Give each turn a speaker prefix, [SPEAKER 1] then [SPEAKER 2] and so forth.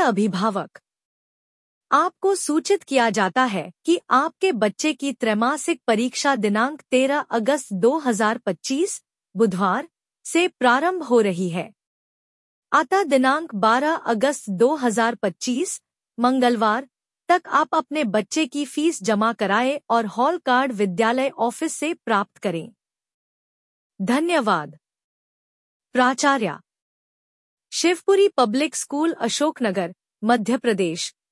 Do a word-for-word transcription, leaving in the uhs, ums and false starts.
[SPEAKER 1] अभिभावक, आपको सूचित किया जाता है कि आपके बच्चे की त्रैमासिक परीक्षा दिनांक तेरह अगस्त दो हज़ार पच्चीस बुधवार से प्रारंभ हो रही है। अतः दिनांक बारह अगस्त दो हज़ार पच्चीस मंगलवार तक आप अपने बच्चे की फीस जमा कराएं और हॉल कार्ड विद्यालय ऑफिस से प्राप्त करें। धन्यवाद। प्राचार्य, शिवपुरी पब्लिक स्कूल, अशोकनगर, मध्य प्रदेश।